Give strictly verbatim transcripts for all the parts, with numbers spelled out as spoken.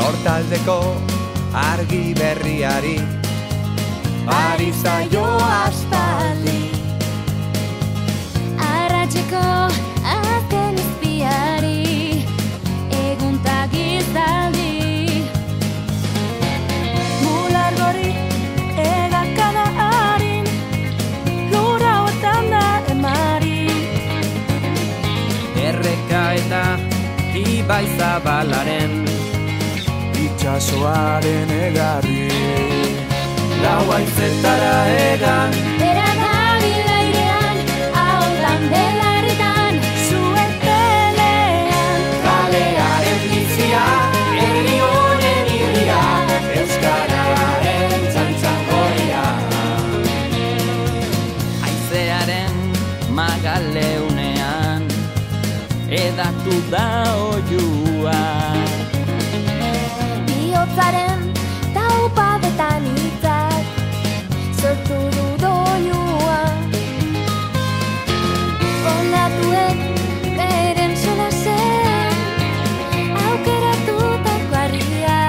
Hortaldeko argi berriari ari zaio aspaldi. Arratxeko azken izpiari eguntak izaldi. Mular gori egakada harin lura hortan da emari. Erreka eta ibai zabalaren Itxasoaren egarri lau haizetara egan Bera gabil airean, ahotan belarritan, zuen pelean. Kalearen bizia, herri honen irria, euskararen txantxangoria. Haizearen magaleunean, edatu da oiua. Bihotzaren taupadetan hitzak sortu du doinua. Ondatuek beren solasen aukeratutako harria.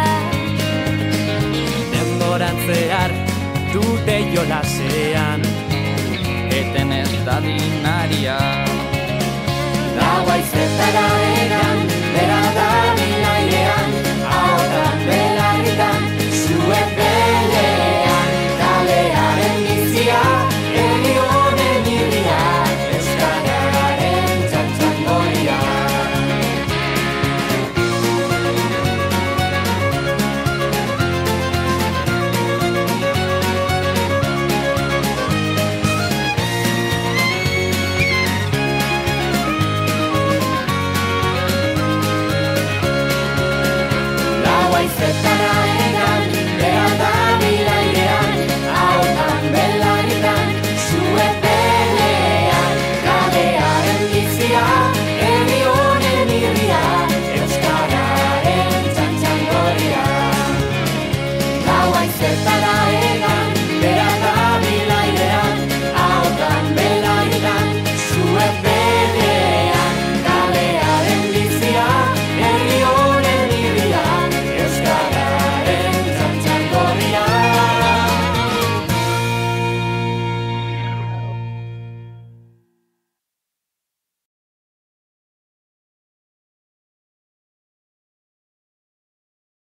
Denboran zehar dute jolasean, eten ez dadin aria. Lau haizetara